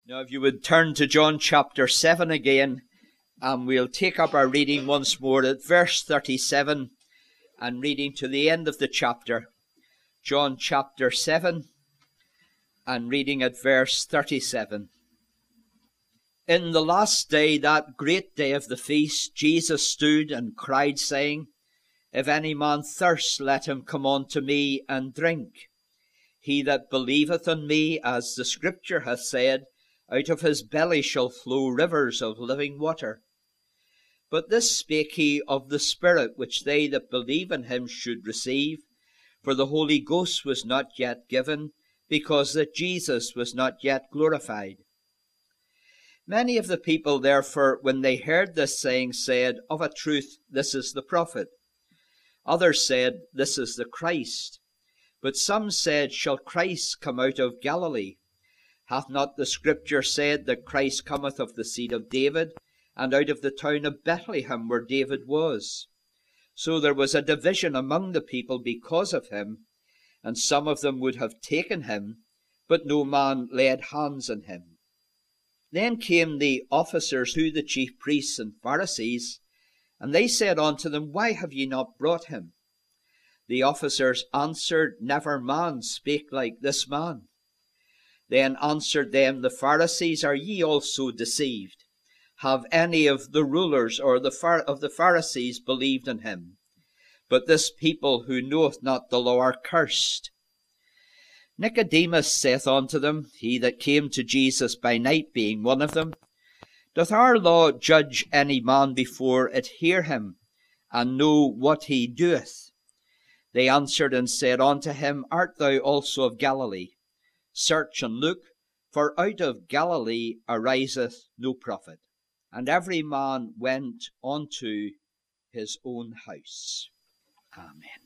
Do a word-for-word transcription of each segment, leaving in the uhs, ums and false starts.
Now, if you would turn to John chapter seven again, and we'll take up our reading once more at verse thirty-seven, and reading to the end of the chapter. John chapter seven, and reading at verse thirty-seven. In the last day, that great day of the feast, Jesus stood and cried, saying, If any man thirst, let him come unto me and drink. He that believeth on me, as the Scripture hath said, out of his belly shall flow rivers of living water. But this spake he of the Spirit, which they that believe in him should receive. For the Holy Ghost was not yet given, because that Jesus was not yet glorified. Many of the people, therefore, when they heard this saying, said, Of a truth, this is the prophet. Others said, This is the Christ. But some said, Shall Christ come out of Galilee? Hath not the Scripture said that Christ cometh of the seed of David, and out of the town of Bethlehem where David was? So there was a division among the people because of him, and some of them would have taken him, but no man laid hands on him. Then came the officers to the chief priests and Pharisees, and they said unto them, Why have ye not brought him? The officers answered, Never man spake like this man. Then answered them the Pharisees, Are ye also deceived? Have any of the rulers or the Phar- of the Pharisees believed in him? But this people who knoweth not the law are cursed. Nicodemus saith unto them, he that came to Jesus by night, being one of them, Doth our law judge any man before it hear him, and know what he doeth? They answered and said unto him, Art thou also of Galilee? Search and look, for out of Galilee ariseth no prophet. And every man went unto his own house. Amen.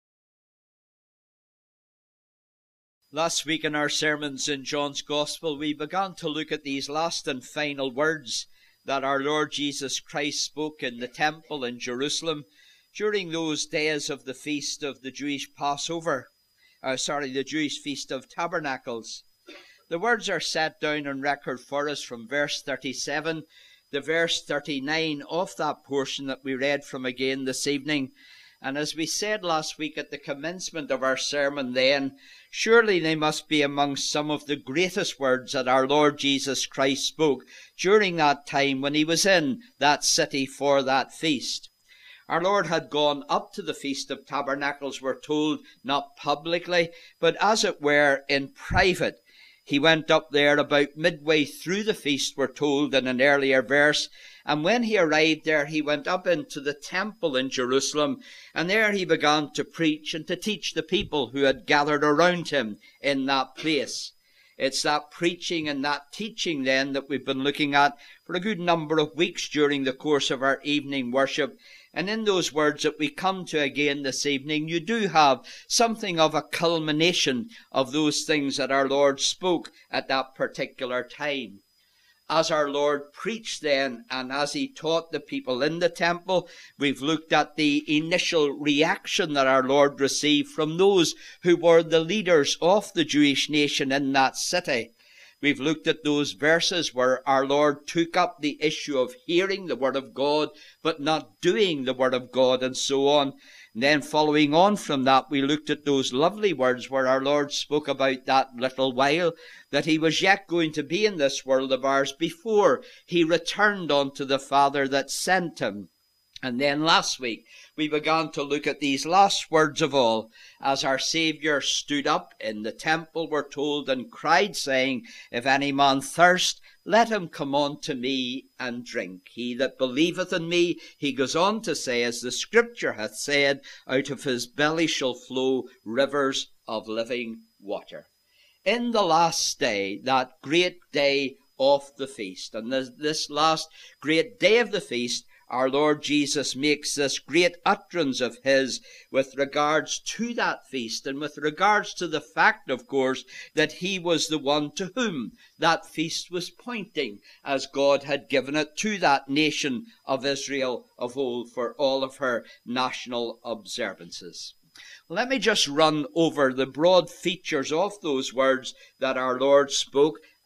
Last week in our sermons in John's Gospel, we began to look at these last and final words that our Lord Jesus Christ spoke in the temple in Jerusalem during those days of the feast of the Jewish Passover. Uh, sorry, the Jewish Feast of Tabernacles. The words are set down on record for us from verse thirty-seven to verse thirty-nine of that portion that we read from again this evening. And as we said last week at the commencement of our sermon then, surely they must be among some of the greatest words that our Lord Jesus Christ spoke during that time when he was in that city for that feast. Our Lord had gone up to the Feast of Tabernacles, we're told, not publicly, but as it were in private. He went up there about midway through the feast, we're told in an earlier verse. And when he arrived there, he went up into the temple in Jerusalem, and there he began to preach and to teach the people who had gathered around him in that place. It's that preaching and that teaching then that we've been looking at for a good number of weeks during the course of our evening worship. And in those words that we come to again this evening, you do have something of a culmination of those things that our Lord spoke at that particular time. As our Lord preached then, and as he taught the people in the temple, we've looked at the initial reaction that our Lord received from those who were the leaders of the Jewish nation in that city. We've looked at those verses where our Lord took up the issue of hearing the word of God, but not doing the word of God, and so on. And then following on from that, we looked at those lovely words where our Lord spoke about that little while, that he was yet going to be in this world of ours before he returned unto the Father that sent him. And then last week, we began to look at these last words of all, as our Saviour stood up in the temple, we're told, and cried, saying, If any man thirst, let him come unto me and drink. He that believeth in me, he goes on to say, as the Scripture hath said, out of his belly shall flow rivers of living water. In the last day, that great day of the feast, and this, this last great day of the feast, our Lord Jesus makes this great utterance of his with regards to that feast, and with regards to the fact, of course, that he was the one to whom that feast was pointing, as God had given it to that nation of Israel of old for all of her national observances. Let me just run over the broad features of those words that our Lord spoke,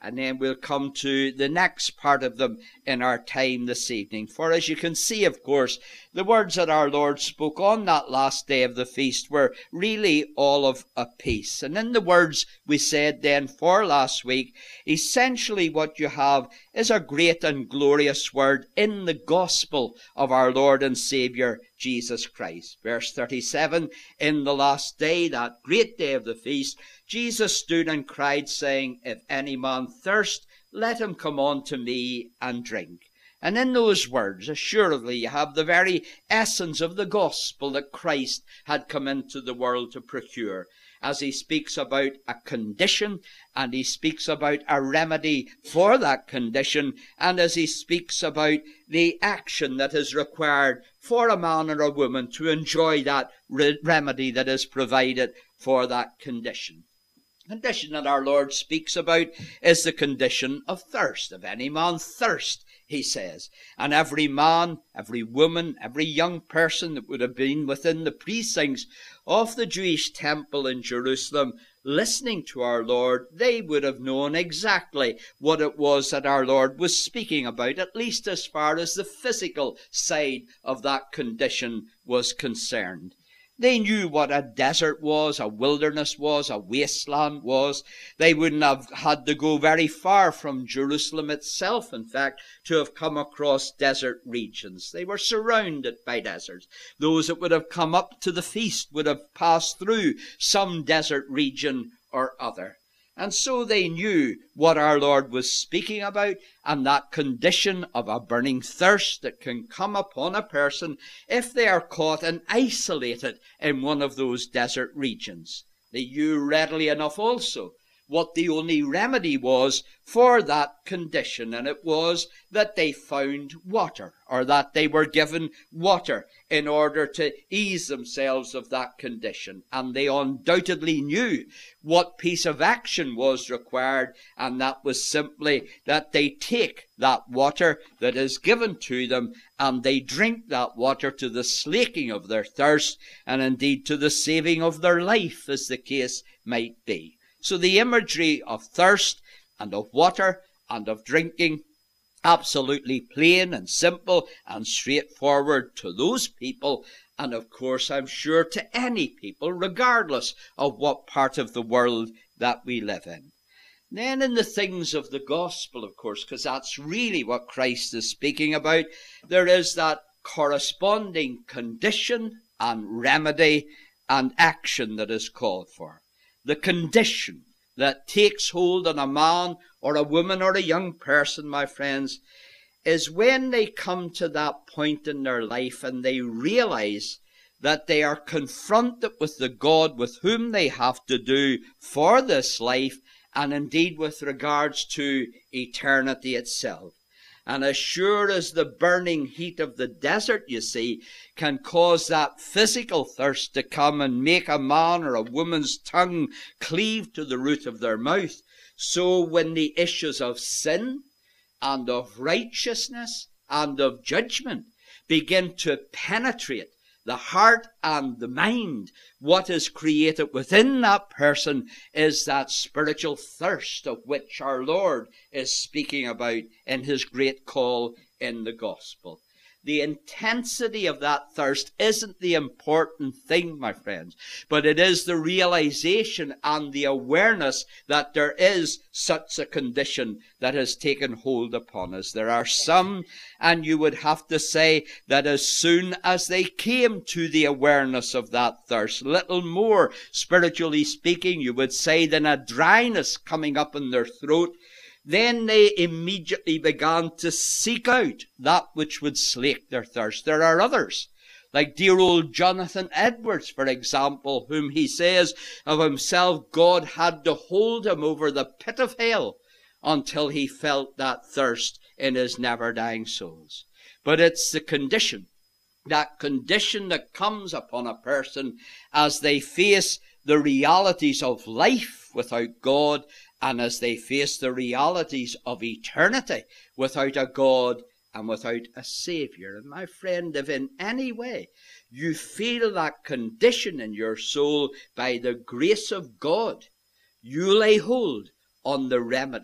And then we'll come to the next part of them in our time this evening. For as you can see, of course, the words that our Lord spoke on that last day of the feast were really all of a piece. And in the words we said then for last week, essentially what you have is a great and glorious word in the gospel of our Lord and Saviour Jesus Christ. Verse thirty-seven, in the last day, that great day of the feast, Jesus stood and cried, saying, if any man thirst, let him come unto me and drink. And in those words, assuredly, you have the very essence of the gospel that Christ had come into the world to procure, as he speaks about a condition, and he speaks about a remedy for that condition, and as he speaks about the action that is required for a man or a woman to enjoy that re- remedy that is provided for that condition. The condition that our Lord speaks about is the condition of thirst. If any man thirst, he says. And every man, every woman, every young person that would have been within the precincts of the Jewish temple in Jerusalem listening to our Lord, they would have known exactly what it was that our Lord was speaking about, at least as far as the physical side of that condition was concerned. They knew what a desert was, a wilderness was, a wasteland was. They wouldn't have had to go very far from Jerusalem itself, in fact, to have come across desert regions. They were surrounded by deserts. Those that would have come up to the feast would have passed through some desert region or other. And so they knew what our Lord was speaking about, and that condition of a burning thirst that can come upon a person if they are caught and isolated in one of those desert regions. They knew readily enough also what the only remedy was for that condition, and it was that they found water, or that they were given water in order to ease themselves of that condition. And they undoubtedly knew what piece of action was required, and that was simply that they take that water that is given to them, and they drink that water to the slaking of their thirst, and indeed to the saving of their life, as the case might be. So the imagery of thirst and of water and of drinking, absolutely plain and simple and straightforward to those people, and of course I'm sure to any people, regardless of what part of the world that we live in. Then in the things of the gospel, of course, because that's really what Christ is speaking about, there is that corresponding condition and remedy and action that is called for. The condition that takes hold on a man or a woman or a young person, my friends, is when they come to that point in their life and they realize that they are confronted with the God with whom they have to do for this life, and indeed with regards to eternity itself. And as sure as the burning heat of the desert, you see, can cause that physical thirst to come and make a man or a woman's tongue cleave to the roof of their mouth, so when the issues of sin and of righteousness and of judgment begin to penetrate the heart and the mind, what is created within that person is that spiritual thirst of which our Lord is speaking about in his great call in the gospel. The intensity of that thirst isn't the important thing, my friends, but it is the realization and the awareness that there is such a condition that has taken hold upon us. There are some, and you would have to say that as soon as they came to the awareness of that thirst, little more, spiritually speaking, you would say, than a dryness coming up in their throat, then they immediately began to seek out that which would slake their thirst. There are others, like dear old Jonathan Edwards, for example, whom he says of himself, God had to hold him over the pit of hell until he felt that thirst in his never-dying souls. But it's the condition, that condition that comes upon a person as they face the realities of life without God, and as they face the realities of eternity without a God and without a Saviour. And my friend, if in any way you feel that condition in your soul, by the grace of God, you lay hold on the remedy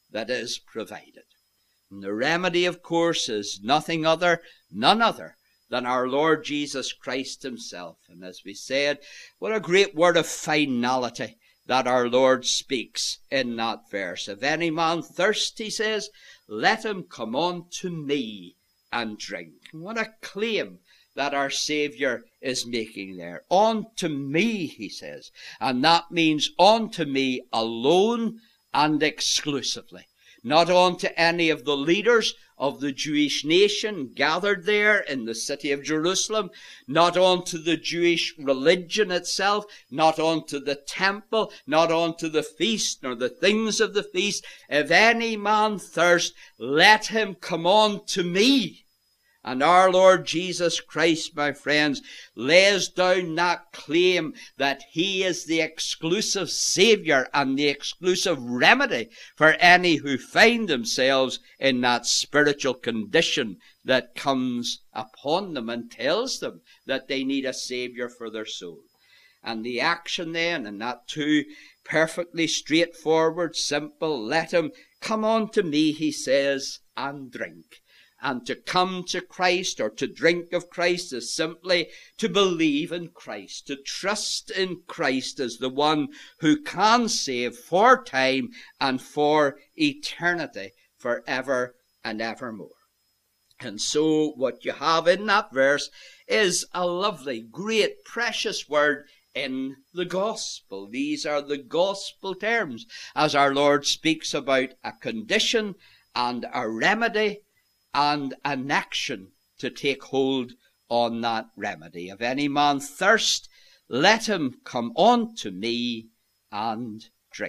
that is provided. And the remedy, of course, is nothing other, none other than our Lord Jesus Christ himself. And as we said, what a great word of finality that our Lord speaks in that verse. If any man thirst, he says, let him come unto me and drink. And what a claim that our Saviour is making there. Unto me, he says. And that means unto me alone and exclusively. Not unto any of the leaders of the Jewish nation gathered there in the city of Jerusalem, not unto the Jewish religion itself, not unto the temple, not unto the feast, nor the things of the feast. If any man thirst, let him come unto me. And our Lord Jesus Christ, my friends, lays down that claim that he is the exclusive Saviour and the exclusive remedy for any who find themselves in that spiritual condition that comes upon them and tells them that they need a Saviour for their soul. And the action then, and that too perfectly straightforward, simple, let him come unto me, he says, and drink. And to come to Christ or to drink of Christ is simply to believe in Christ, to trust in Christ as the one who can save for time and for eternity, forever and evermore. And so what you have in that verse is a lovely, great, precious word in the gospel. These are the gospel terms as our Lord speaks about a condition and a remedy and an action to take hold on that remedy. If any man thirst, let him come unto me and drink.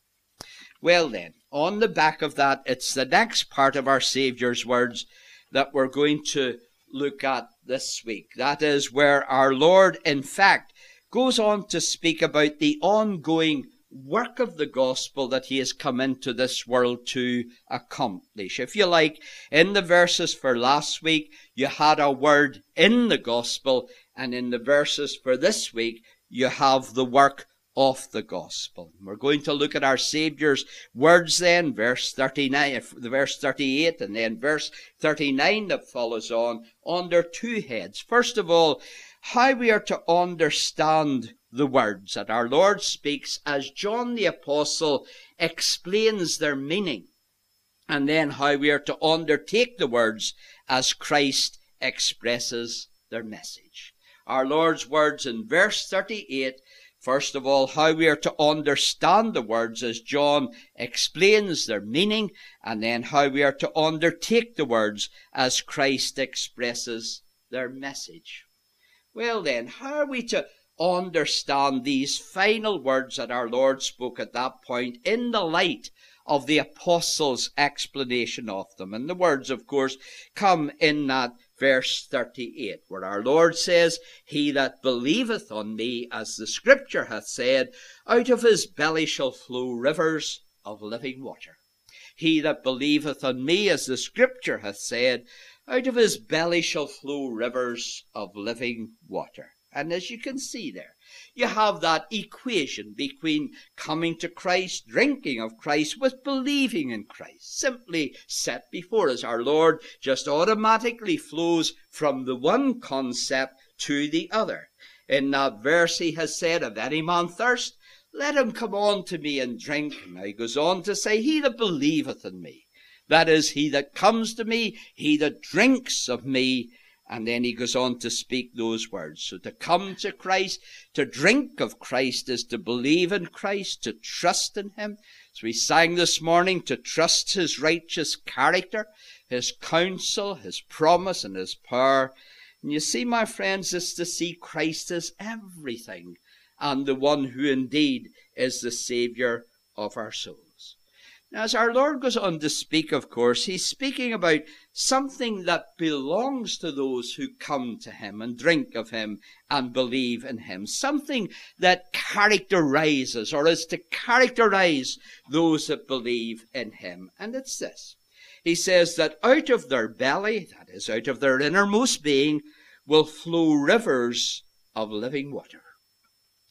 Well then, on the back of that, it's the next part of our Saviour's words that we're going to look at this week. That is where our Lord, in fact, goes on to speak about the ongoing work of the gospel that he has come into this world to accomplish. If you like, in the verses for last week, you had a word in the gospel, and in the verses for this week, you have the work of the gospel. We're going to look at our Saviour's words then, verse thirty-nine, verse thirty-eight, and then verse thirty-nine that follows on, under two heads. First of all, how we are to understand the words that our Lord speaks as John the Apostle explains their meaning, and then how we are to undertake the words as Christ expresses their message. Our Lord's words in verse thirty-eight, first of all, how we are to understand the words as John explains their meaning, and then how we are to undertake the words as Christ expresses their message. Well then, how are we to understand these final words that our Lord spoke at that point in the light of the apostles' explanation of them? And the words, of course, come in that verse thirty-eight, where our Lord says, he that believeth on me, as the scripture hath said, out of his belly shall flow rivers of living water. He that believeth on me, as the scripture hath said, out of his belly shall flow rivers of living water. And as you can see there, you have that equation between coming to Christ, drinking of Christ, with believing in Christ, simply set before us. Our Lord just automatically flows from the one concept to the other. In that verse he has said, if any man thirst, let him come unto me and drink. Now he goes on to say, he that believeth in me. That is, he that comes to me, he that drinks of me. And then he goes on to speak those words. So to come to Christ, to drink of Christ, is to believe in Christ, to trust in him. As we sang this morning, to trust his righteous character, his counsel, his promise, and his power. And you see, my friends, is to see Christ as everything, and the one who indeed is the Saviour of our souls. Now, as our Lord goes on to speak, of course, he's speaking about something that belongs to those who come to him and drink of him and believe in him. Something that characterizes, or is to characterize, those that believe in him. And it's this. He says that out of their belly, that is, out of their innermost being, will flow rivers of living water.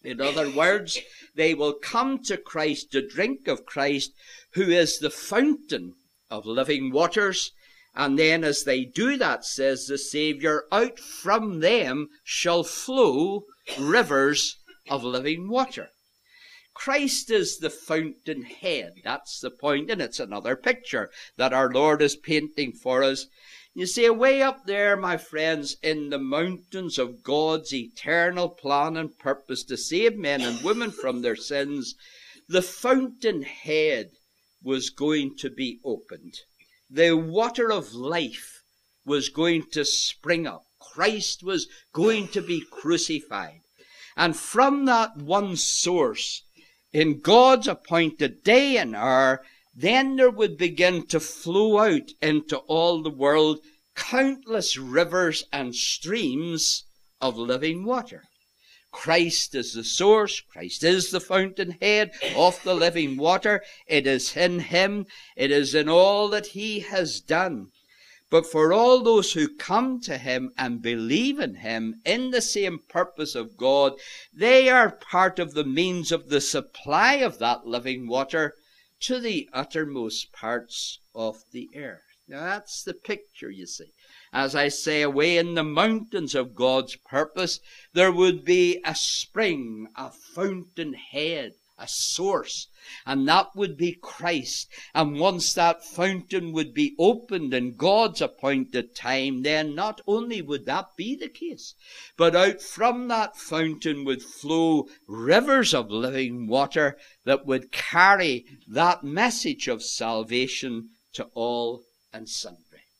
In other words, they will come to Christ to drink of Christ, who is the fountain of living waters. And then as they do that, says the Saviour, out from them shall flow rivers of living water. Christ is the fountainhead. That's the point, and it's another picture that our Lord is painting for us. You see, way up there, my friends, in the mountains of God's eternal plan and purpose to save men and women from their sins, the fountainhead was going to be opened. The water of life was going to spring up. Christ was going to be crucified. And from that one source, in God's appointed day and hour, then there would begin to flow out into all the world countless rivers and streams of living water. Christ is the source. Christ is the fountainhead of the living water. It is in him. It is in all that he has done. But for all those who come to him and believe in him in the same purpose of God, they are part of the means of the supply of that living water to the uttermost parts of the earth. Now that's the picture, you see. As I say, away in the mountains of God's purpose, there would be a spring, a fountainhead, a source, and that would be Christ. And once that fountain would be opened in God's appointed time, then not only would that be the case, but out from that fountain would flow rivers of living water that would carry that message of salvation to all and sundry.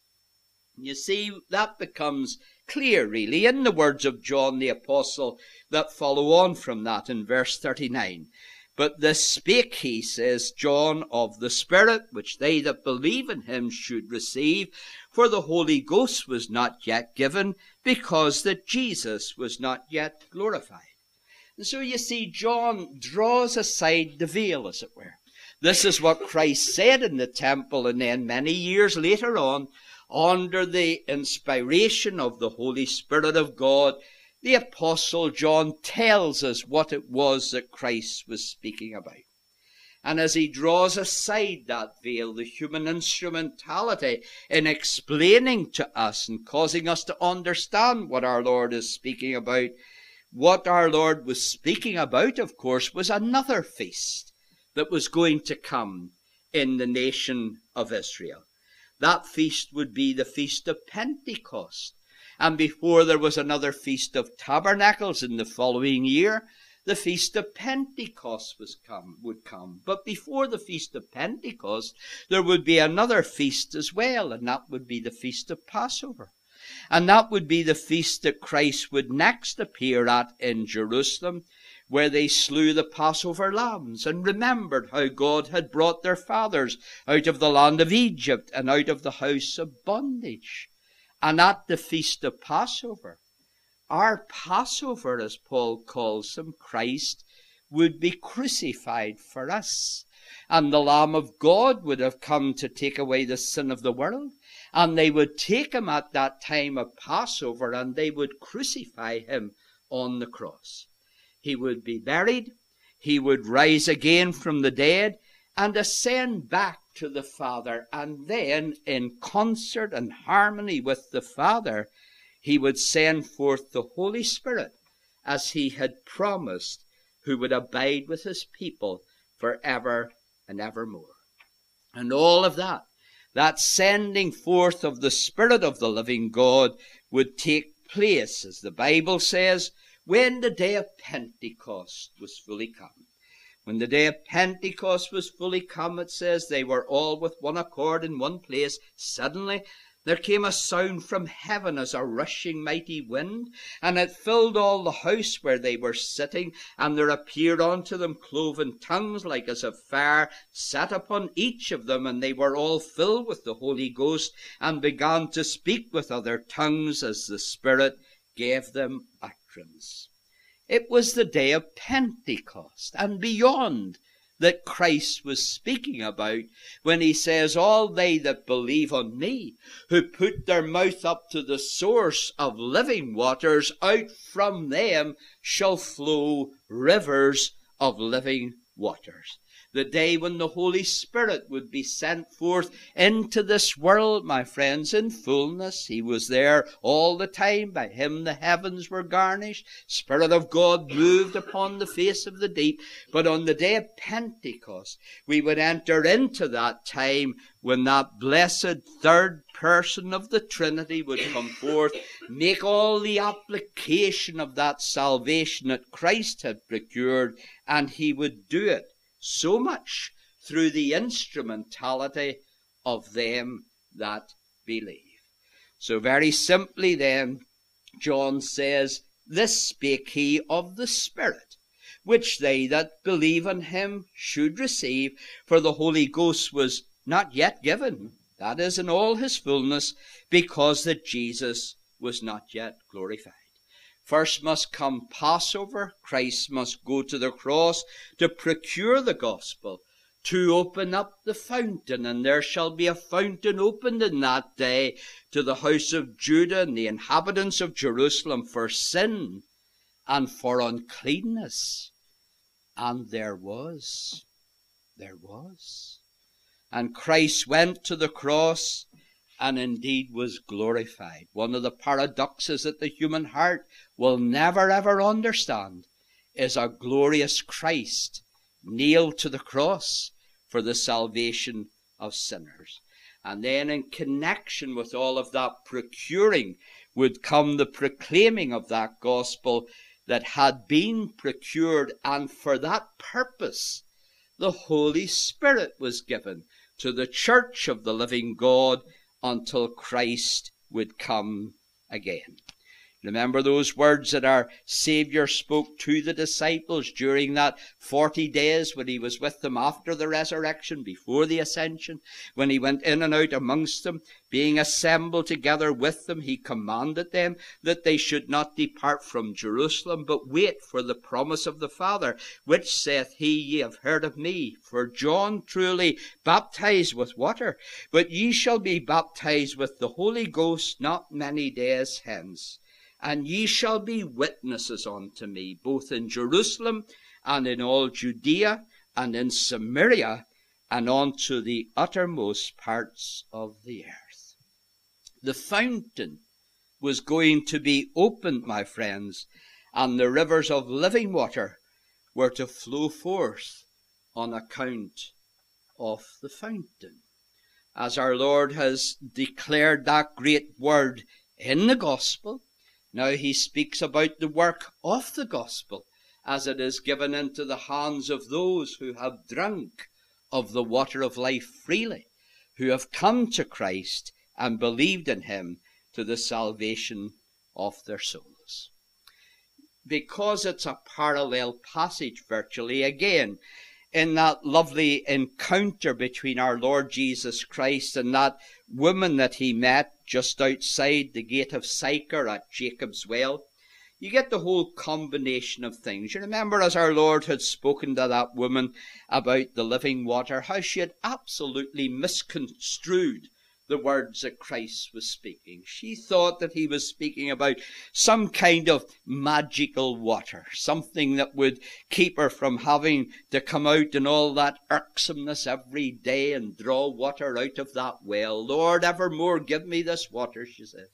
You see, that becomes clear, really, in the words of John the Apostle that follow on from that in verse thirty-nine. But this spake he, says John, of the Spirit, which they that believe in him should receive, for the Holy Ghost was not yet given, because that Jesus was not yet glorified. And so you see, John draws aside the veil, as it were. This is what Christ said in the temple, and then many years later on, under the inspiration of the Holy Spirit of God, the Apostle John tells us what it was that Christ was speaking about. And as he draws aside that veil, the human instrumentality in explaining to us and causing us to understand what our Lord is speaking about, what our Lord was speaking about, of course, was another feast that was going to come in the nation of Israel. That feast would be the Feast of Pentecost. And before there was another Feast of Tabernacles in the following year, the Feast of Pentecost was come, would come. But before the Feast of Pentecost, there would be another feast as well, and that would be the Feast of Passover. And that would be the feast that Christ would next appear at in Jerusalem, where they slew the Passover lambs and remembered how God had brought their fathers out of the land of Egypt and out of the house of bondage. And at the feast of Passover, our Passover, as Paul calls him, Christ, would be crucified for us. And the Lamb of God would have come to take away the sin of the world. And they would take him at that time of Passover, and they would crucify him on the cross. He would be buried, he would rise again from the dead, and ascend back to the Father. And then, in concert and harmony with the Father, he would send forth the Holy Spirit, as he had promised, who would abide with his people forever and evermore. And all of that, that sending forth of the Spirit of the living God, would take place, as the Bible says, when the day of Pentecost was fully come. When the day of Pentecost was fully come, it says, they were all with one accord in one place. Suddenly there came a sound from heaven as a rushing mighty wind, and it filled all the house where they were sitting. And there appeared unto them cloven tongues like as of fire, sat upon each of them, and they were all filled with the Holy Ghost, and began to speak with other tongues as the Spirit gave them utterance. It was the day of Pentecost, and beyond that Christ was speaking about when he says, all they that believe on me, who put their mouth up to the source of living waters, out from them shall flow rivers of living waters. The day when the Holy Spirit would be sent forth into this world, my friends, in fullness. He was there all the time. By him the heavens were garnished. Spirit of God moved upon the face of the deep. But on the day of Pentecost, we would enter into that time when that blessed third person of the Trinity would come forth, make all the application of that salvation that Christ had procured, and he would do it so much through the instrumentality of them that believe. So very simply then, John says, this spake he of the Spirit, which they that believe on him should receive, for the Holy Ghost was not yet given, that is, in all his fullness, because that Jesus was not yet glorified. First must come Passover. Christ must go to the cross to procure the gospel, to open up the fountain, and there shall be a fountain opened in that day to the house of Judah and the inhabitants of Jerusalem for sin and for uncleanness. And there was, there was. And Christ went to the cross and indeed was glorified. One of the paradoxes that the human heart will never ever understand is a glorious Christ nailed to the cross for the salvation of sinners. And then in connection with all of that procuring would come the proclaiming of that gospel that had been procured, and for that purpose the Holy Spirit was given to the church of the living God until Christ would come again. Remember those words that our Saviour spoke to the disciples during that forty days when he was with them after the resurrection, before the ascension, when he went in and out amongst them, being assembled together with them, he commanded them that they should not depart from Jerusalem, but wait for the promise of the Father, which saith he, ye have heard of me. For John truly baptized with water, but ye shall be baptized with the Holy Ghost not many days hence. And ye shall be witnesses unto me, both in Jerusalem and in all Judea and in Samaria and unto the uttermost parts of the earth. The fountain was going to be opened, my friends, and the rivers of living water were to flow forth on account of the fountain. As our Lord has declared that great word in the gospel, now he speaks about the work of the gospel as it is given into the hands of those who have drunk of the water of life freely, who have come to Christ and believed in him to the salvation of their souls. Because it's a parallel passage virtually, again, in that lovely encounter between our Lord Jesus Christ and that woman that he met just outside the gate of Sychar at Jacob's well, you get the whole combination of things. You remember as our Lord had spoken to that woman about the living water, how she had absolutely misconstrued the words that Christ was speaking. She thought that he was speaking about some kind of magical water, something that would keep her from having to come out in all that irksomeness every day and draw water out of that well. Lord, evermore give me this water, she said.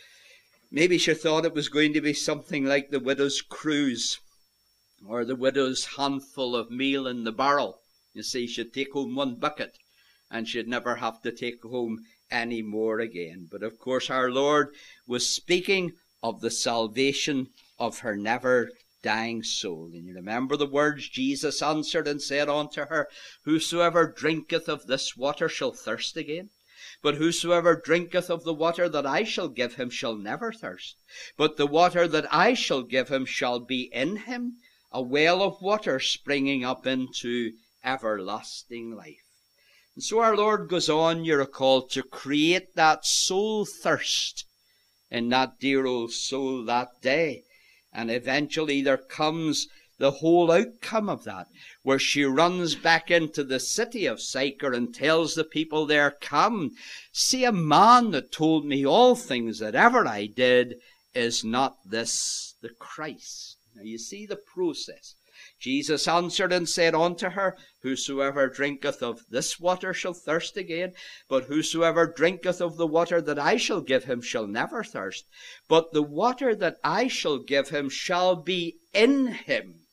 Maybe she thought it was going to be something like the widow's cruse or the widow's handful of meal in the barrel. You see, she'd take home one bucket and she'd never have to take home any more again. But of course our Lord was speaking of the salvation of her never dying soul. And you remember the words Jesus answered and said unto her, whosoever drinketh of this water shall thirst again. But whosoever drinketh of the water that I shall give him shall never thirst. But the water that I shall give him shall be in him a well of water springing up into everlasting life. And so our Lord goes on, you recall, to create that soul thirst in that dear old soul that day. And eventually there comes the whole outcome of that, where she runs back into the city of Sychar and tells the people there, "Come, see a man that told me all things that ever I did. Is not this the Christ?" Now you see the process. Jesus answered and said unto her, "Whosoever drinketh of this water shall thirst again, but whosoever drinketh of the water that I shall give him shall never thirst. But the water that I shall give him shall be in him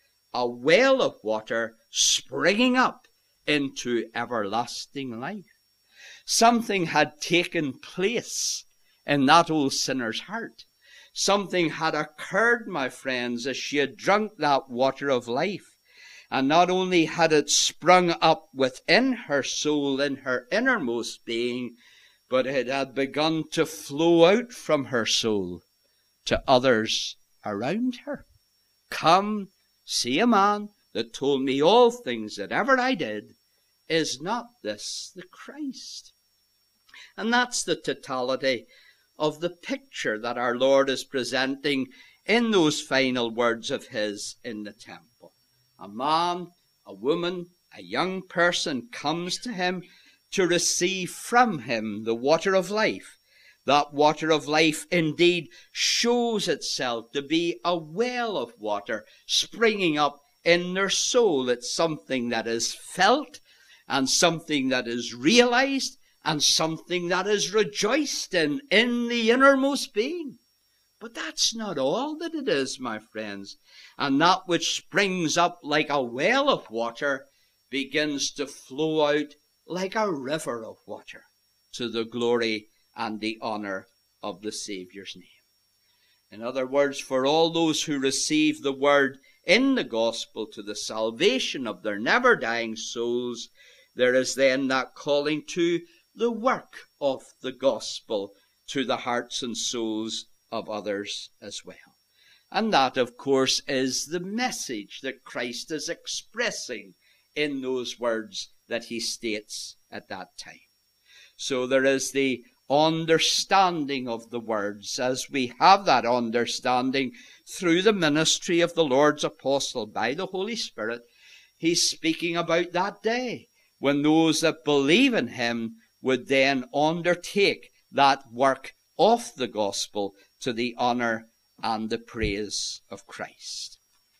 a well of water springing up into everlasting life." Something had taken place in that old sinner's heart. Something had occurred, my friends, as she had drunk that water of life. And not only had it sprung up within her soul, in her innermost being, but it had begun to flow out from her soul to others around her. "Come, see a man that told me all things that ever I did. Is not this the Christ?" And that's the totality of the picture that our Lord is presenting in those final words of his in the temple. A man, a woman, a young person comes to him to receive from him the water of life. That water of life indeed shows itself to be a well of water springing up in their soul. It's something that is felt and something that is realized and something that is rejoiced in, in the innermost being. But that's not all that it is, my friends. And that which springs up like a well of water begins to flow out like a river of water to the glory and the honor of the Saviour's name. In other words, for all those who receive the word in the gospel to the salvation of their never-dying souls, there is then that calling to the work of the gospel to the hearts and souls of others as well. And that, of course, is the message that Christ is expressing in those words that he states at that time. So there is the understanding of the words, as we have that understanding through the ministry of the Lord's apostle by the Holy Spirit. He's speaking about that day when those that believe in him would then undertake that work of the gospel to the honor and the praise of Christ.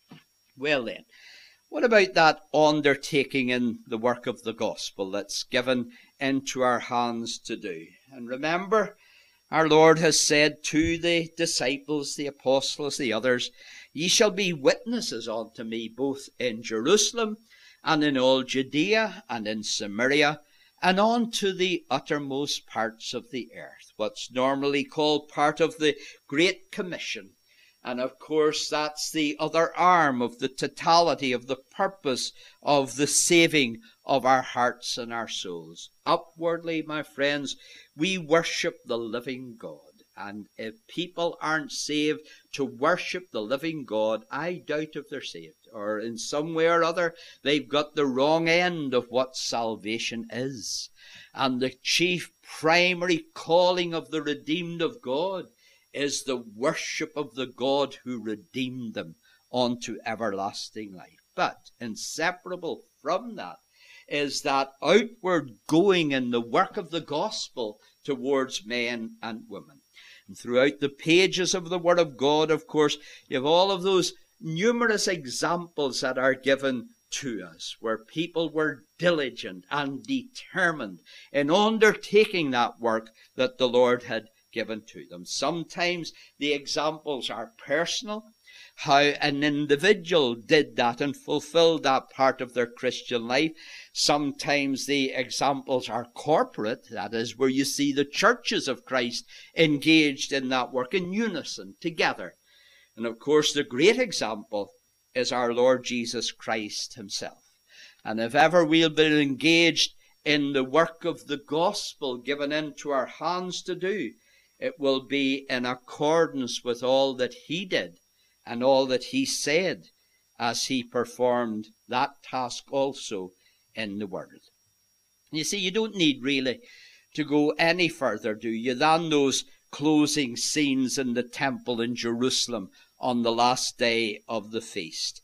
Well then, what about that undertaking in the work of the gospel that's given into our hands to do? And remember, our Lord has said to the disciples, the apostles, the others, "Ye shall be witnesses unto me both in Jerusalem and in all Judea and in Samaria, and on to the uttermost parts of the earth," what's normally called part of the Great Commission. And of course, that's the other arm of the totality of the purpose of the saving of our hearts and our souls. Upwardly, my friends, we worship the living God. And if people aren't saved to worship the living God, I doubt if they're saved. Or in some way or other, they've got the wrong end of what salvation is. And the chief primary calling of the redeemed of God is the worship of the God who redeemed them unto everlasting life. But inseparable from that is that outward going in the work of the gospel towards men and women. And throughout the pages of the Word of God, of course, you have all of those numerous examples that are given to us, where people were diligent and determined in undertaking that work that the Lord had given to them. Sometimes the examples are personal, how an individual did that and fulfilled that part of their Christian life. Sometimes the examples are corporate, that is, where you see the churches of Christ engaged in that work in unison, together. And of course, the great example is our Lord Jesus Christ himself. And if ever we'll be engaged in the work of the gospel given into our hands to do, it will be in accordance with all that he did and all that he said as he performed that task also in the world. You see, you don't need really to go any further, do you, than those closing scenes in the temple in Jerusalem on the last day of the feast.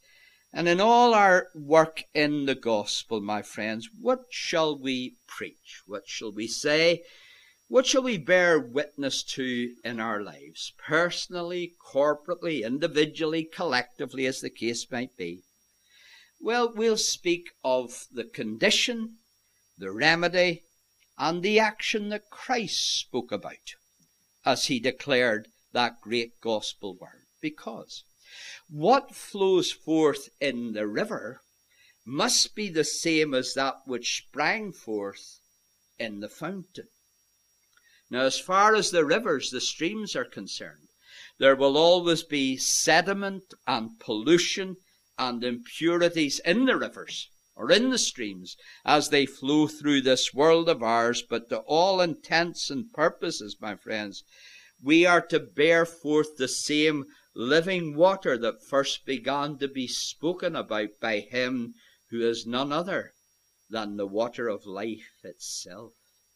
And in all our work in the gospel, my friends, what shall we preach? What shall we say? What shall we bear witness to in our lives? Personally, corporately, individually, collectively, as the case might be. Well, we'll speak of the condition, the remedy, and the action that Christ spoke about as he declared that great gospel word. Because what flows forth in the river must be the same as that which sprang forth in the fountain. Now, as far as the rivers, the streams are concerned, there will always be sediment and pollution and impurities in the rivers or in the streams as they flow through this world of ours. But to all intents and purposes, my friends, we are to bear forth the same living water that first began to be spoken about by him who is none other than the water of life itself.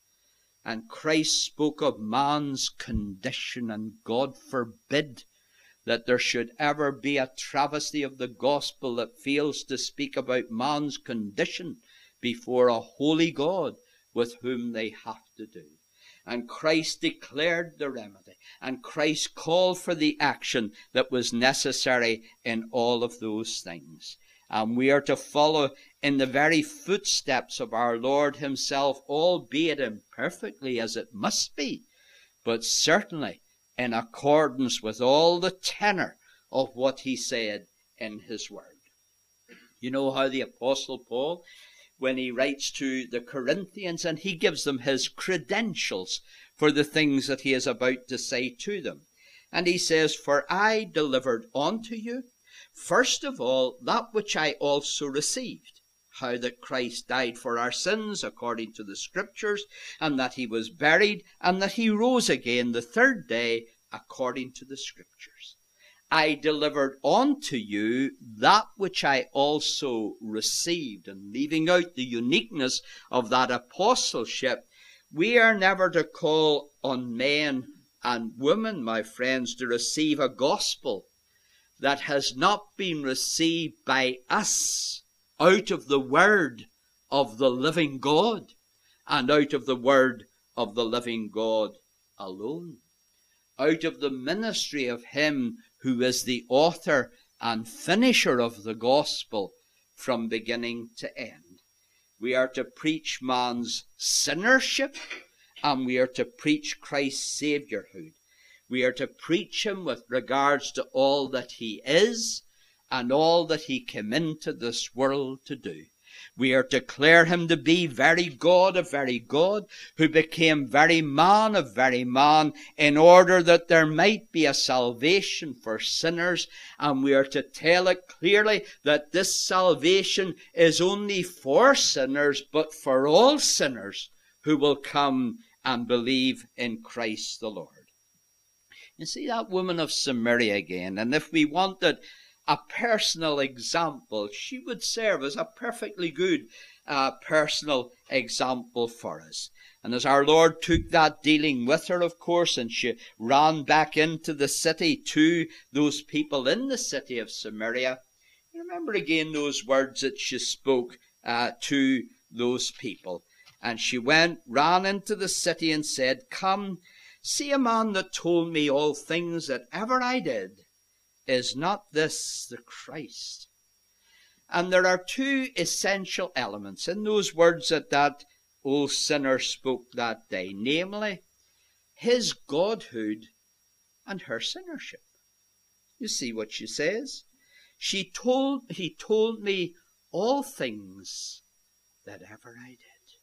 And Christ spoke of man's condition, and God forbid that there should ever be a travesty of the gospel that fails to speak about man's condition before a holy God with whom they have to do. And Christ declared the remedy, and Christ called for the action that was necessary in all of those things. And we are to follow in the very footsteps of our Lord himself, albeit imperfectly as it must be, but certainly in accordance with all the tenor of what he said in his word. You know how the Apostle Paul, when he writes to the Corinthians, and he gives them his credentials for the things that he is about to say to them. And he says, "For I delivered unto you, first of all, that which I also received, how that Christ died for our sins according to the Scriptures, and that he was buried, and that he rose again the third day according to the Scriptures. I delivered unto you that which I also received." And leaving out the uniqueness of that apostleship, we are never to call on men and women, my friends, to receive a gospel that has not been received by us out of the word of the living God, and out of the word of the living God alone, out of the ministry of him who is the author and finisher of the gospel from beginning to end. We are to preach man's sinnership, and we are to preach Christ's saviourhood. We are to preach him with regards to all that he is and all that he came into this world to do. We are to declare him to be very God of very God, who became very man of very man, in order that there might be a salvation for sinners. And we are to tell it clearly that this salvation is only for sinners, but for all sinners who will come and believe in Christ the Lord. You see that woman of Samaria again, and if we wanted a personal example, she would serve as a perfectly good uh, personal example for us. And as our Lord took that dealing with her, of course, and she ran back into the city to those people in the city of Samaria, remember again those words that she spoke uh, to those people. And she went, ran into the city and said, "Come, see a man that told me all things that ever I did. Is not this the Christ?" And there are two essential elements in those words that that old sinner spoke that day, namely, his godhood and her sinnership. You see what she says? She told, he told me all things that ever I did.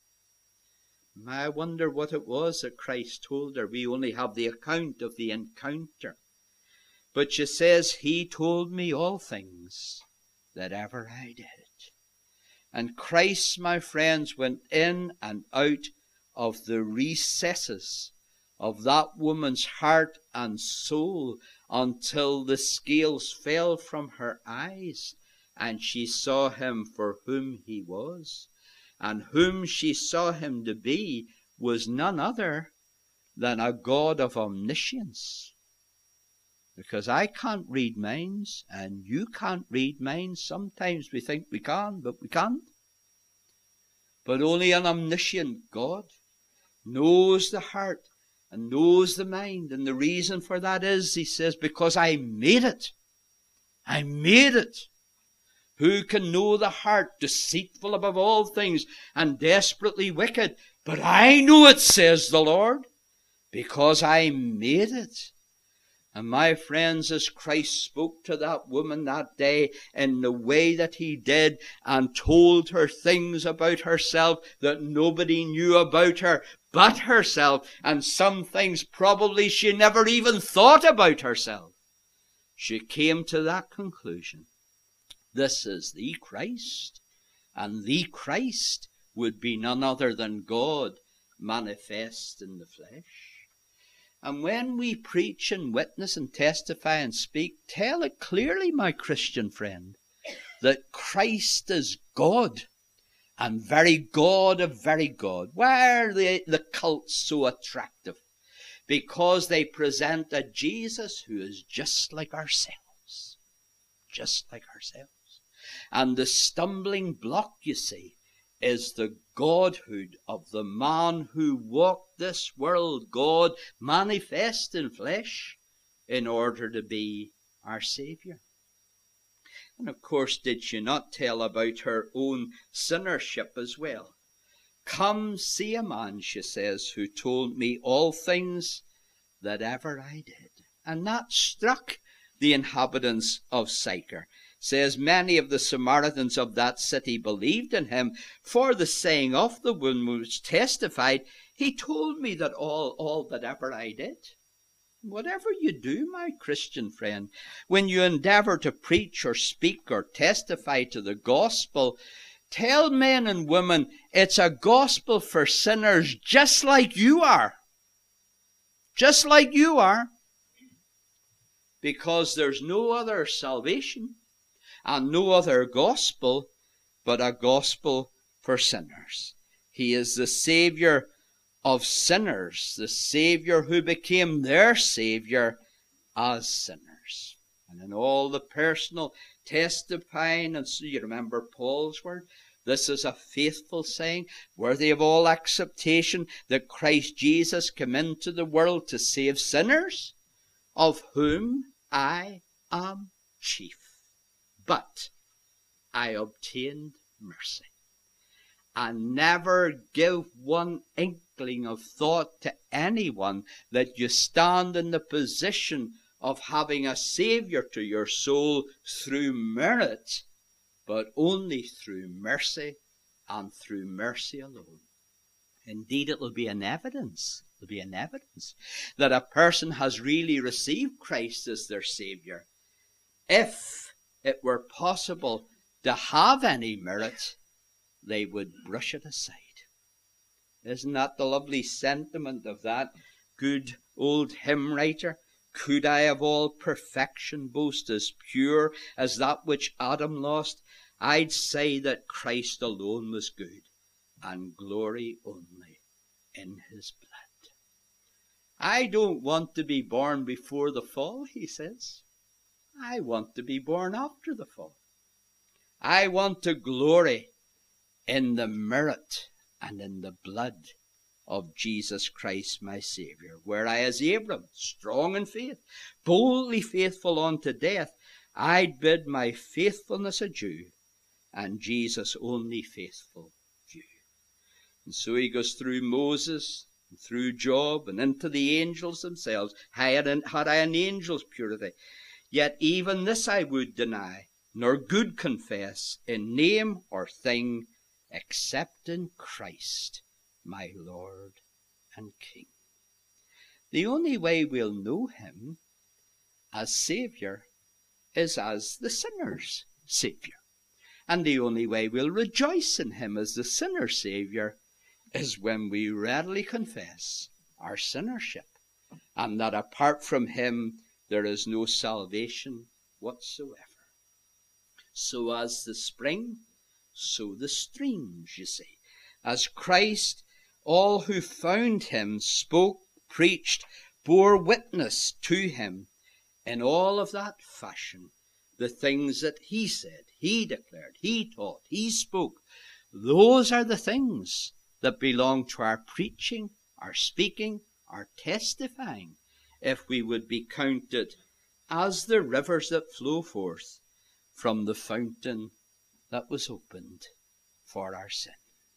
I wonder what it was that Christ told her. We only have the account of the encounter. But she says, he told me all things that ever I did. And Christ, my friends, went in and out of the recesses of that woman's heart and soul until the scales fell from her eyes, and she saw him for whom he was. And whom she saw him to be was none other than a God of omniscience, Because I can't read minds, and you can't read minds. Sometimes we think we can, but we can't. But only an omniscient God knows the heart and knows the mind. And the reason for that is, he says, because I made it. I made it. Who can know the heart, deceitful above all things and desperately wicked? But I know it, says the Lord, because I made it. And my friends, as Christ spoke to that woman that day in the way that he did and told her things about herself that nobody knew about her but herself, and some things probably she never even thought about herself, she came to that conclusion. This is the Christ, and the Christ would be none other than God manifest in the flesh. And when we preach and witness and testify and speak, tell it clearly, my Christian friend, that Christ is God, and very God of very God. Why are the, the cults so attractive? Because they present a Jesus who is just like ourselves. Just like ourselves. And the stumbling block, you see, is the Godhood of the man who walked this world, God manifest in flesh, in order to be our Saviour. And of course, did she not tell about her own sinnership as well? Come see a man, she says, who told me all things that ever I did. And that struck the inhabitants of Sychar. Says many of the Samaritans of that city believed in him, for the saying of the woman was testified, he told me that all, all that ever I did. Whatever you do, my Christian friend, when you endeavour to preach or speak or testify to the gospel, tell men and women it's a gospel for sinners just like you are. Just like you are. Because there's no other salvation and no other gospel but a gospel for sinners. He is the Saviour of sinners, the Saviour who became their Saviour as sinners. And in all the personal testifying, and so you remember Paul's word, this is a faithful saying, worthy of all acceptation, that Christ Jesus came into the world to save sinners, of whom I am chief. But I obtained mercy, and never give one inkling of thought to anyone that you stand in the position of having a Saviour to your soul through merit, but only through mercy, and through mercy alone. Indeed, it will be an evidence, it will be an evidence that a person has really received Christ as their Saviour, if it were possible to have any merit, they would brush it aside. Isn't that the lovely sentiment of that good old hymn writer? Could I of all perfection boast as pure as that which Adam lost, I'd say that Christ alone was good, and glory only in his blood. I don't want to be born before the fall, he says. I want to be born after the fall. I want to glory in the merit and in the blood of Jesus Christ my Saviour. Where I, as Abram, strong in faith, boldly faithful unto death, I'd bid my faithfulness adieu, and Jesus only faithful few. And so he goes through Moses, and through Job, and into the angels themselves. Had, had I an angel's purity, yet even this I would deny, nor good confess in name or thing, except in Christ, my Lord and King. The only way we'll know him as Saviour is as the sinner's Saviour. And the only way we'll rejoice in him as the sinner's Saviour is when we readily confess our sinnership, and that apart from him there is no salvation whatsoever. So as the spring, so the streams, you see. As Christ, all who found him spoke, preached, bore witness to him in all of that fashion, the things that he said, he declared, he taught, he spoke, those are the things that belong to our preaching, our speaking, our testifying, if we would be counted as the rivers that flow forth from the fountain that was opened for our sin.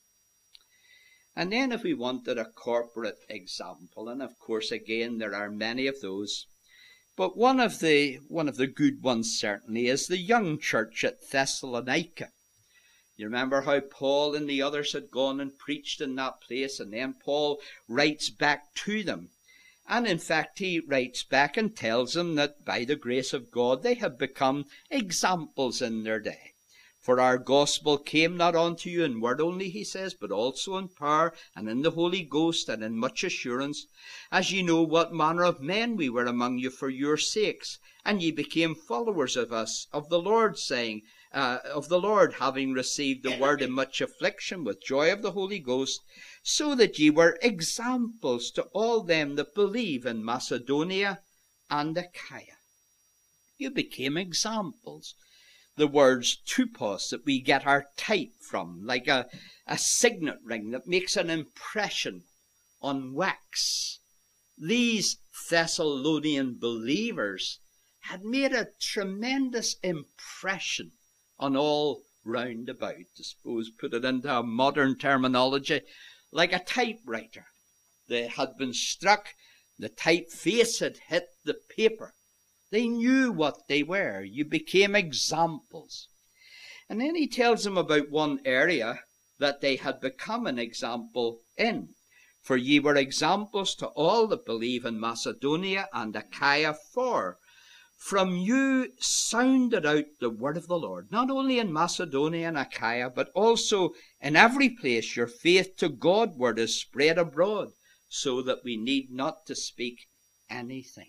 And then if we wanted a corporate example, and of course again there are many of those, but one of the one of the good ones certainly is the young church at Thessalonica. You remember how Paul and the others had gone and preached in that place, and then Paul writes back to them. And in fact he writes back and tells them that by the grace of God they have become examples in their day. For our gospel came not unto you in word only, he says, but also in power and in the Holy Ghost and in much assurance, as ye know what manner of men we were among you for your sakes, and ye became followers of us, of the Lord, saying, uh, of the Lord, having received the word in much affliction with joy of the Holy Ghost, so that ye were examples to all them that believe in Macedonia and Achaia. You became examples. The words tupos that we get our type from, like a, a signet ring that makes an impression on wax. These Thessalonian believers had made a tremendous impression on all round about. I suppose, put it into a modern terminology, like a typewriter. They had been struck, the typeface had hit the paper. They knew what they were. You became examples. And then he tells them about one area that they had become an example in. For ye were examples to all that believe in Macedonia and Achaia, for from you sounded out the word of the Lord, not only in Macedonia and Achaia, but also in every place your faith to Godward is spread abroad, so that we need not to speak anything.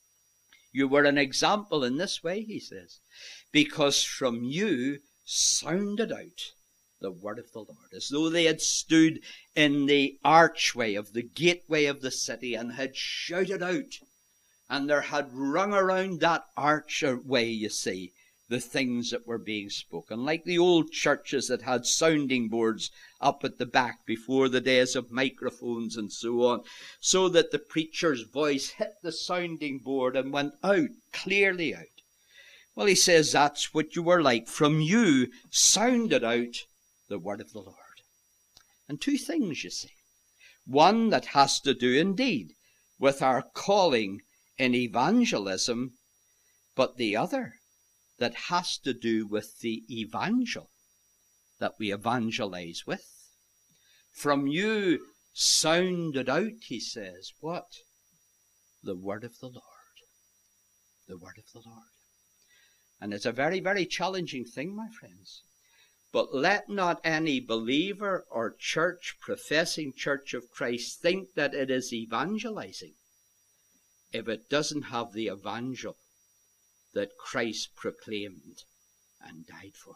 You were an example in this way, he says, because from you sounded out the word of the Lord, as though they had stood in the archway of the gateway of the city and had shouted out, and there had rung around that archway, you see, the things that were being spoken, like the old churches that had sounding boards up at the back before the days of microphones and so on, so that the preacher's voice hit the sounding board and went out, clearly out. Well, he says that's what you were like. From you sounded out the word of the Lord. And two things, you see. One that has to do indeed with our calling in evangelism, but the other that has to do with the evangel that we evangelize with. From you sounded out, he says, what? The word of the Lord. The word of the Lord. And it's a very, very challenging thing, my friends. But let not any believer or church, professing church of Christ, think that it is evangelizing if it doesn't have the evangel that Christ proclaimed and died for.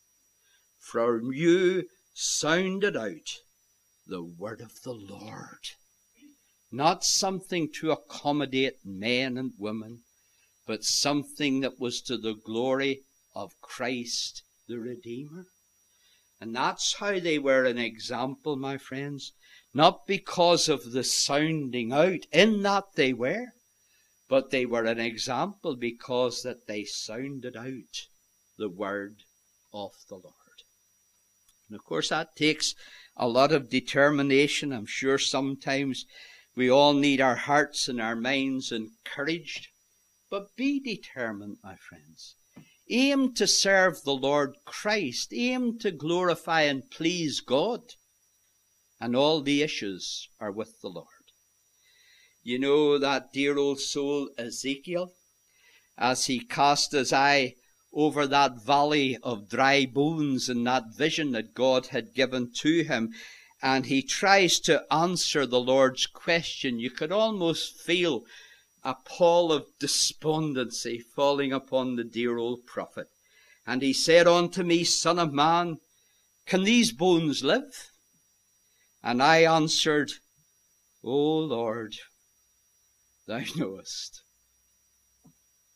From you sounded out the word of the Lord. Not something to accommodate men and women, but something that was to the glory of Christ the Redeemer. And that's how they were an example, my friends. Not because of the sounding out, in that they were, but they were an example because that they sounded out the word of the Lord. And of course that takes a lot of determination. I'm sure sometimes we all need our hearts and our minds encouraged. But be determined, my friends. Aim to serve the Lord Christ. Aim to glorify and please God. And all the issues are with the Lord. You know that dear old soul Ezekiel, as he cast his eye over that valley of dry bones and that vision that God had given to him, and he tries to answer the Lord's question, you could almost feel a pall of despondency falling upon the dear old prophet. And he said unto me, Son of man, can these bones live? And I answered, O Lord, thou knowest.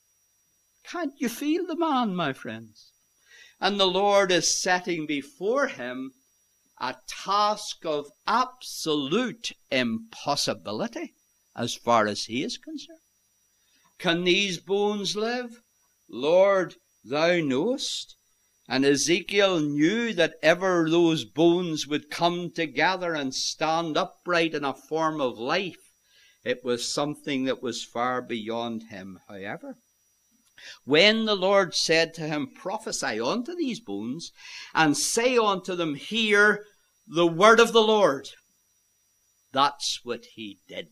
Can't you feel the man, my friends? And the Lord is setting before him a task of absolute impossibility as far as he is concerned. Can these bones live? Lord, thou knowest. And Ezekiel knew that ever those bones would come together and stand upright in a form of life. It was something that was far beyond him, however. When the Lord said to him, prophesy unto these bones, and say unto them, hear the word of the Lord. That's what he did.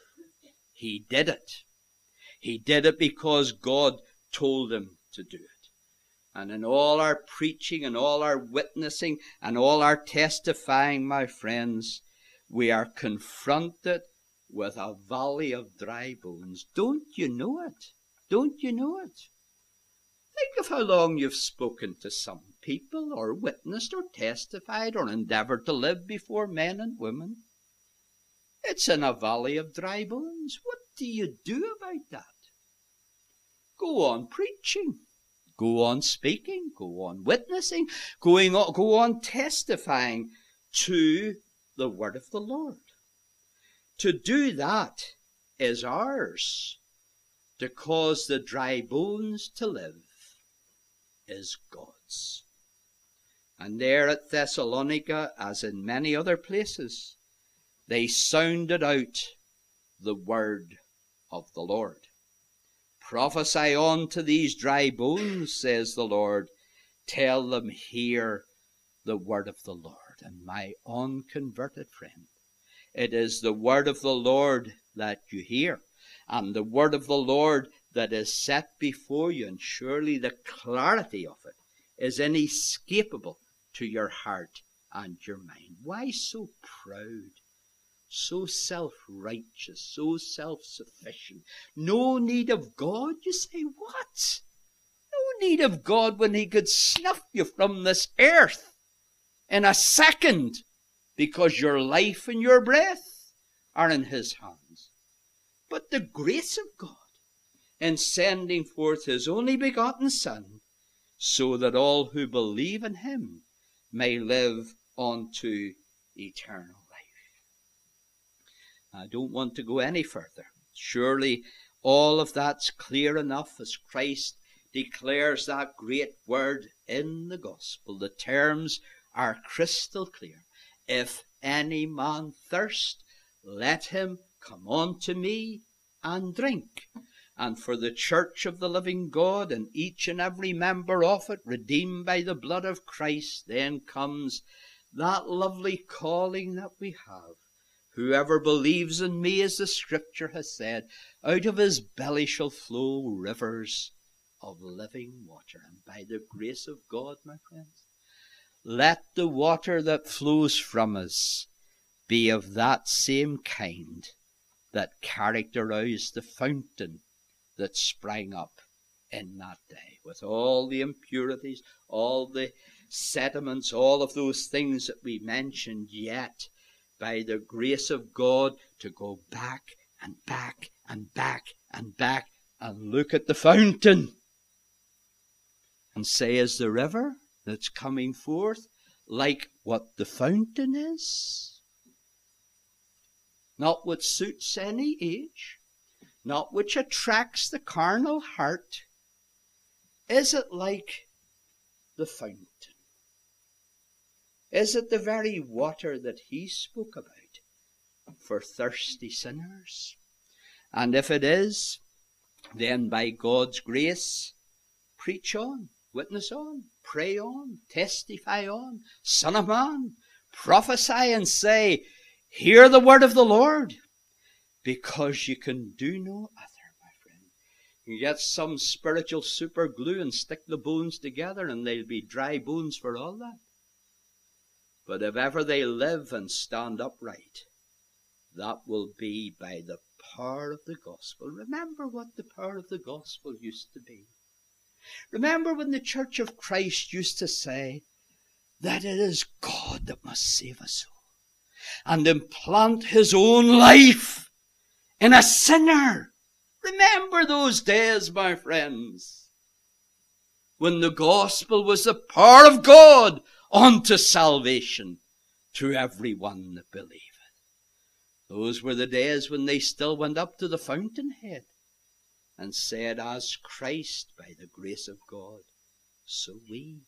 He did it. He did it because God told him to do it. And in all our preaching and all our witnessing and all our testifying, my friends, we are confronted with a valley of dry bones. Don't you know it? Don't you know it? Think of how long you've spoken to some people, or witnessed, or testified, or endeavored to live before men and women. It's in a valley of dry bones. What do you do about that? Go on preaching. Go on speaking. Go on witnessing. Going on, go on testifying to the word of the Lord. To do that is ours. To cause the dry bones to live is God's. And there at Thessalonica, as in many other places, they sounded out the word of the Lord. Prophesy on to these dry bones, says the Lord. Tell them, hear the word of the Lord. And my unconverted friend, it is the word of the Lord that you hear, and the word of the Lord that is set before you, and surely the clarity of it is inescapable to your heart and your mind. Why so proud? So self-righteous, so self-sufficient. No need of God? You say, what? No need of God when he could snuff you from this earth in a second, because your life and your breath are in his hands. But the grace of God in sending forth his only begotten Son, so that all who believe in him may live unto eternal life. I don't want to go any further. Surely all of that's clear enough as Christ declares that great word in the gospel. The terms are crystal clear. If any man thirst, let him come unto me and drink. And for the church of the living God, and each and every member of it, redeemed by the blood of Christ, then comes that lovely calling that we have. Whoever believes in me, as the scripture has said, out of his belly shall flow rivers of living water. And by the grace of God, my friends, let the water that flows from us be of that same kind that characterized the fountain that sprang up in that day, with all the impurities, all the sediments, all of those things that we mentioned, yet by the grace of God to go back and back and back and back and look at the fountain and say, is the river that's coming forth like what the fountain is? Not what suits any age, not which attracts the carnal heart. Is it like the fountain? Is it the very water that he spoke about for thirsty sinners? And if it is, then by God's grace, preach on, witness on, pray on, testify on. Son of man, prophesy and say, hear the word of the Lord, because you can do no other, my friend. You get some spiritual super glue and stick the bones together, and they'll be dry bones for all that. But if ever they live and stand upright, that will be by the power of the gospel. Remember what the power of the gospel used to be. Remember when the Church of Christ used to say that it is God that must save a soul and implant his own life in a sinner. Remember those days, my friends. when the gospel was the power of God unto salvation to every one that believeth. Those were the days when they still went up to the fountainhead and said, as Christ, by the grace of God, so we.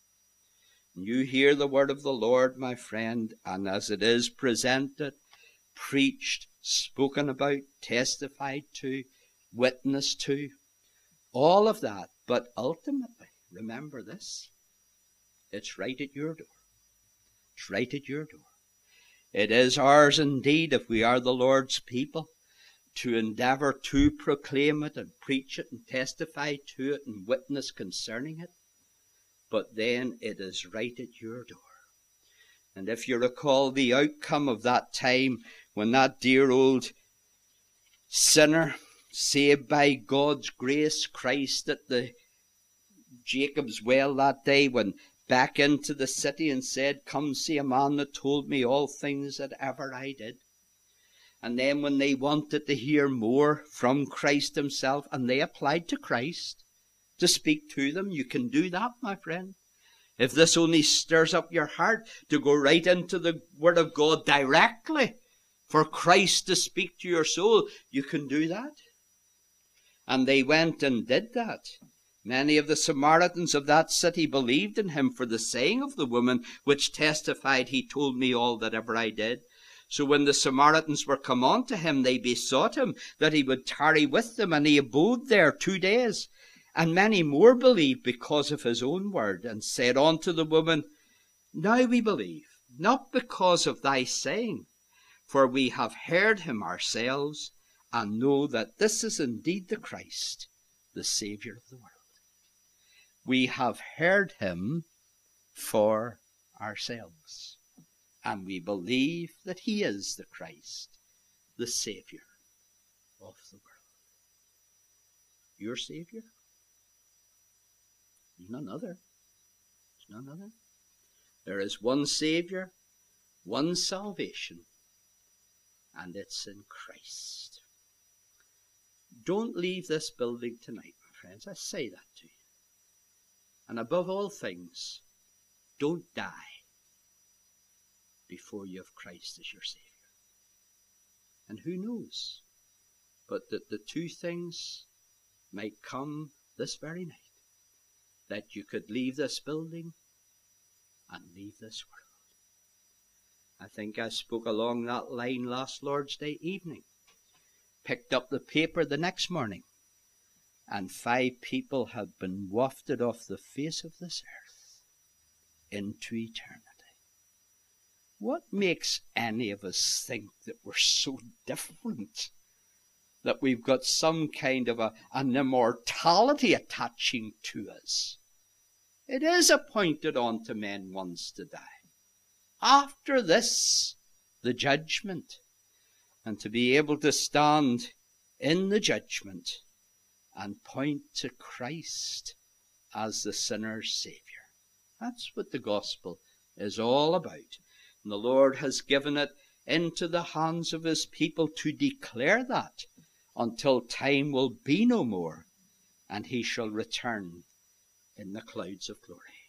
You hear the word of the Lord, my friend, and as it is presented, preached, spoken about, testified to, witnessed to, all of that. But ultimately, remember this, it's right at your door. It's right at your door. It is ours indeed, if we are the Lord's people, to endeavour to proclaim it and preach it and testify to it and witness concerning it. But then it is right at your door. And if you recall the outcome of that time when that dear old sinner, saved by God's grace, Christ at the Jacob's well that day, went back into the city and said, come see a man that told me all things that ever I did. And then when they wanted to hear more from Christ himself, and they applied to Christ to speak to them, you can do that, my friend. If this only stirs up your heart to go right into the Word of God directly for Christ to speak to your soul, you can do that. And they went and did that. Many of the Samaritans of that city believed in him for the saying of the woman, which testified, he told me all that ever I did. So when the Samaritans were come unto him, they besought him that he would tarry with them, and he abode there two days. And many more believed because of his own word, and said unto the woman, now we believe, not because of thy saying, for we have heard him ourselves, and know that this is indeed the Christ, the Saviour of the world. We have heard him for ourselves, and we believe that he is the Christ, the Saviour of the world. Your Saviour? There's none other. There's none other. There is one Saviour, one salvation, and it's in Christ. Don't leave this building tonight, my friends. I say that to you. And above all things, don't die before you have Christ as your Saviour. And who knows, but that the two things might come this very night, that you could leave this building and leave this world. I think I spoke along that line last Lord's Day evening. Picked up the paper the next morning, and five people had been wafted off the face of this earth into eternity. What makes any of us think that we're so different, that we've got some kind of a, an immortality attaching to us? It is appointed unto men once to die. After this, the judgment, and to be able to stand in the judgment and point to Christ as the sinner's Saviour. That's what the gospel is all about. And the Lord has given it into the hands of his people to declare that until time will be no more, and he shall return in the clouds of glory.